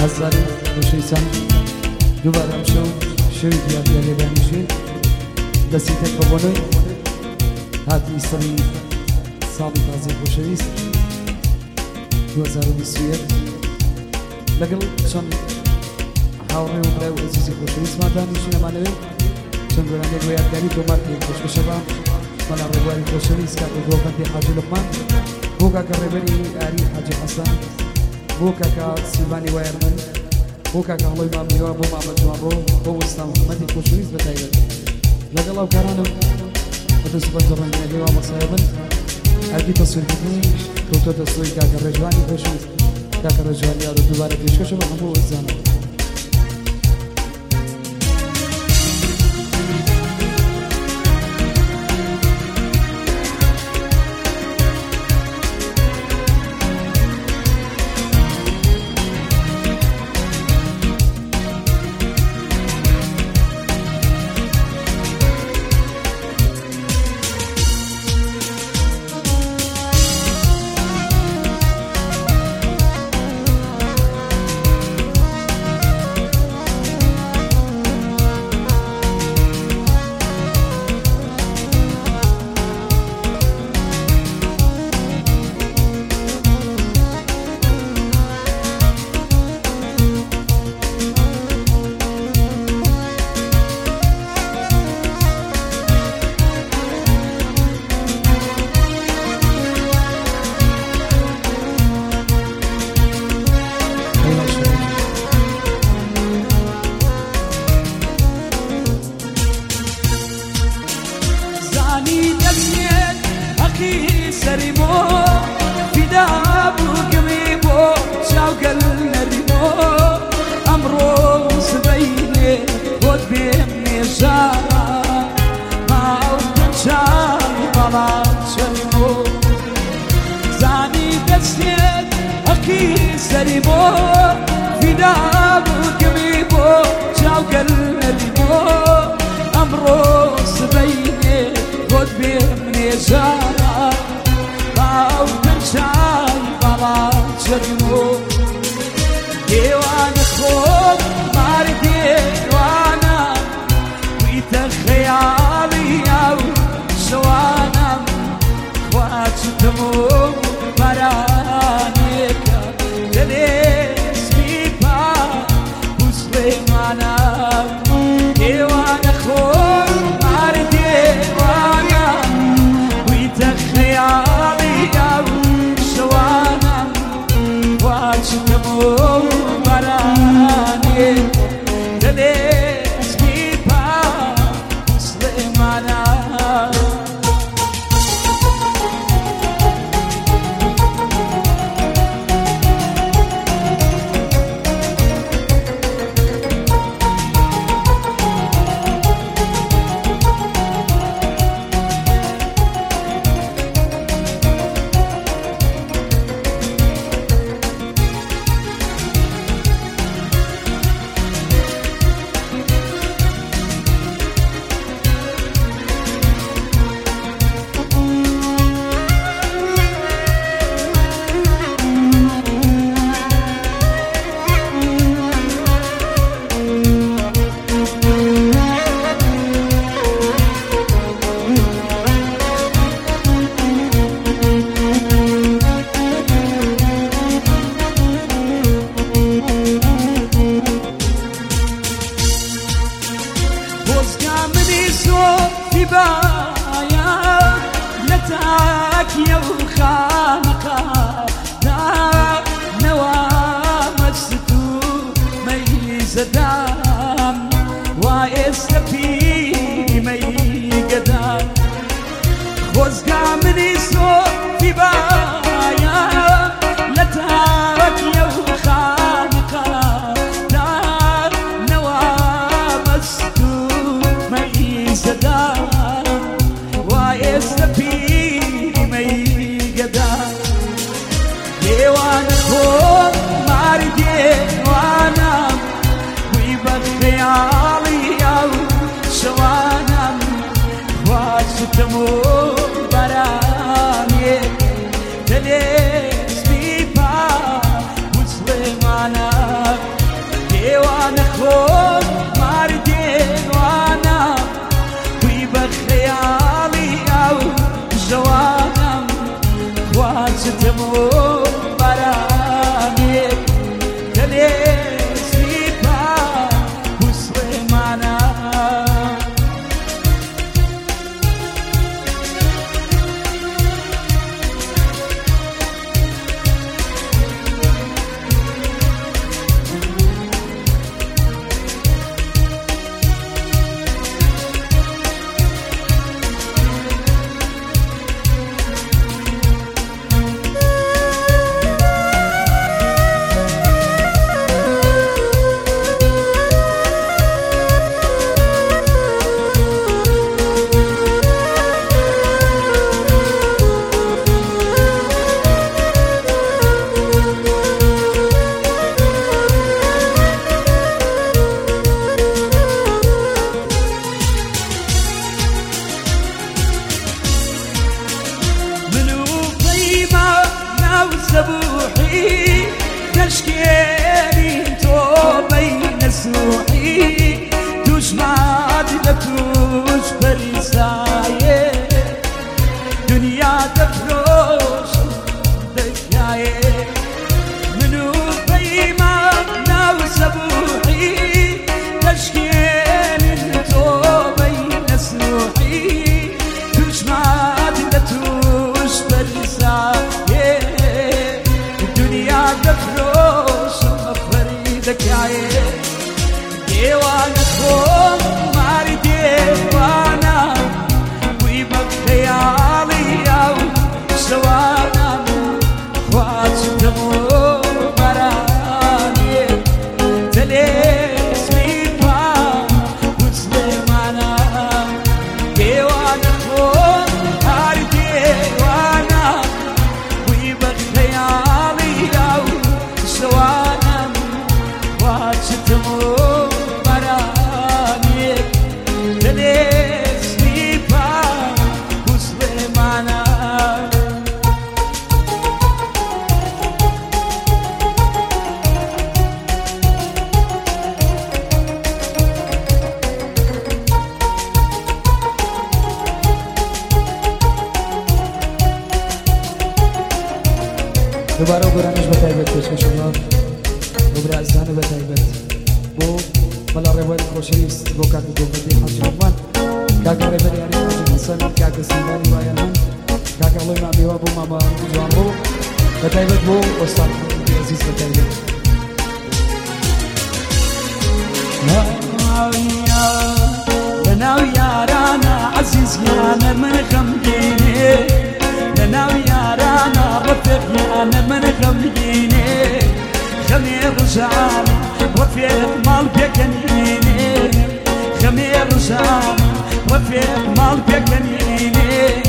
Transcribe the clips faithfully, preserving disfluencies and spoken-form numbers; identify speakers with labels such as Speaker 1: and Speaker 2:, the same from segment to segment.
Speaker 1: هزاری خوشویستان دوباره هم شو شوی دیار دیاری بانیشین دستی تک ببونوی هاتی سری ساڵی تازەی خۆشەویست دوو هەزار و بیست و یەک لەگەڵ چەند هاوڕێ و برای و عزیزی خۆشەویستمان دانیشینەمانەوێ چەند گۆرانێک بۆ یادگاری تۆمارکێک خۆشبەشەبا مەلا ڕێبواری خۆشەویست کاکە گۆڵبەندی حاجی لوقمان بۆ کاکە ڕێبەری ئاری حاجی حەسەن بۆ کاکە سیبانی وایەرمەن بۆ کاکە هەڵۆی مامیەوە بۆ مامە جوان بۆ بۆ وەستان محەممەدی خۆشەویست بەتایبەت لەگەڵ ئەو کارانم بەدەست بەردە ڕەنگینەکەیەوە مەسایە بن هەرگی تەسویرکردنی کەوتۆتە سۆی کاکە ڕێژوانی خۆشەویست کاکە ڕێژوانی یارە دووبارە پێشکەشەوە هەموو وەزانم
Speaker 2: دلێ سپیپا مسلمانە
Speaker 1: خواجتمو برانيك دليسي با وسليمانا سبوحي تشكيني تو بين سوحي توش ماد لتوش فريساية دنيا تفروش دكاية منو بيما ناو سبوحي تشكيني تو بين سوحي توش ماد لتوش فريساية دفروش فريدك يا عين ديوانكم ماري ديوانا ويبقى خيالي او سوانا خواجتمو براني تليسمي با وسليمانا ديوانكم ماري ديوانا ويبقى خيالي سوانا خواجتمو برانيك تليسمي با وسليمانا دوباره برانش بتایبت کش شما دوباره ازدان بتایبت بو ملا روایت خوشیست بو کاک دوباره حاجی عمان کاک روایت یاری حاجی حسن کاک سیمانی وایان کاک الله ما بیوا بو ماما جوان بو بتایبت بو استاد عزیز بتایبت لنا ويارانا عزيز يانا من خمديني لنا ويارانا رفيق يانا من خمديني خمير رجعان رفيق مال بيكنيني خمير رجعان رفيق مال بيكنيني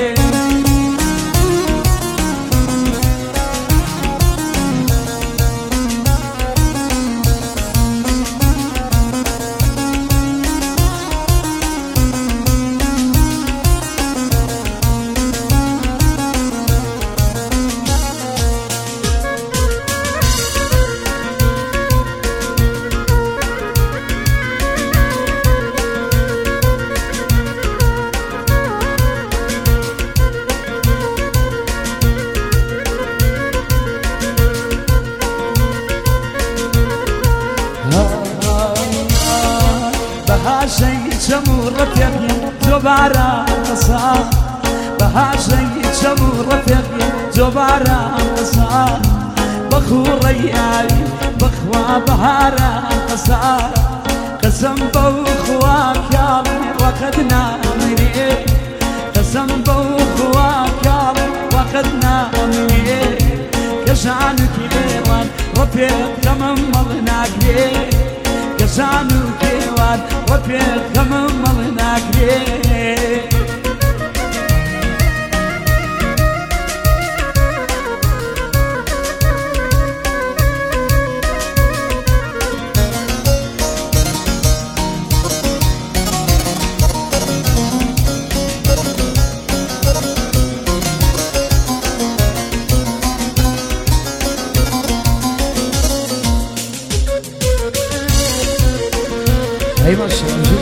Speaker 1: بهاشي جمهور رفيقي دوباره قصا بهاشي جمهور رفيقي دوباره قصا بخو ريالي بخوا بهاره قصا قسم بوخواك يا وقدنا مني قسم بوخواك يا وقدنا مني كشانك ايوان رفيق كمن مضناك كشانو كيوان رفيق كمن مضناك ايوه الشيخ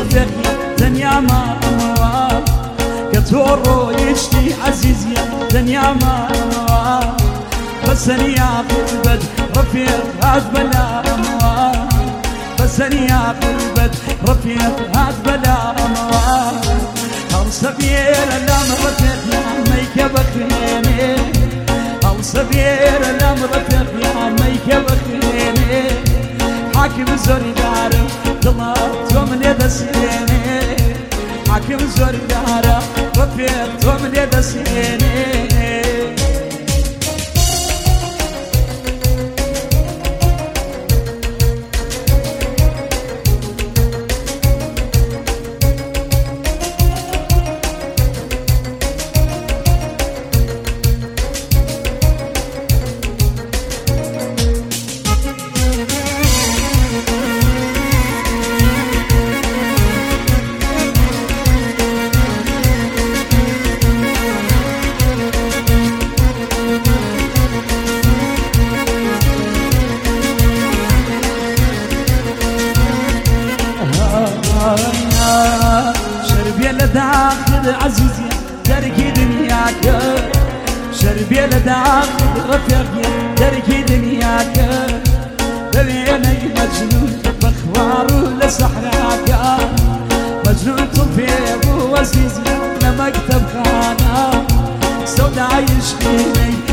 Speaker 1: رفيقي دنيا ما أموال كتورو يشتي عزيزي دنيا ما أموال بس يا قلبت رفيق هاد بلا أموال بس يا قلبت رفيق هاد بلا أموال الصبير لام رفيق يا ميك بخيني الصبير لام رفيق يا ميك بخيني حاكم زوري دارم دلاتهم لدسيني حاكم زوري دارم رفيقهم لدسيني شربي لداخل عزيزي تركي دنياك شربي لداخل رفيقي تركي دنياك ببيني مجنون بخوار لسحراك مجنون طفيب وعزيزي لمكتب خانه سودا يشقيني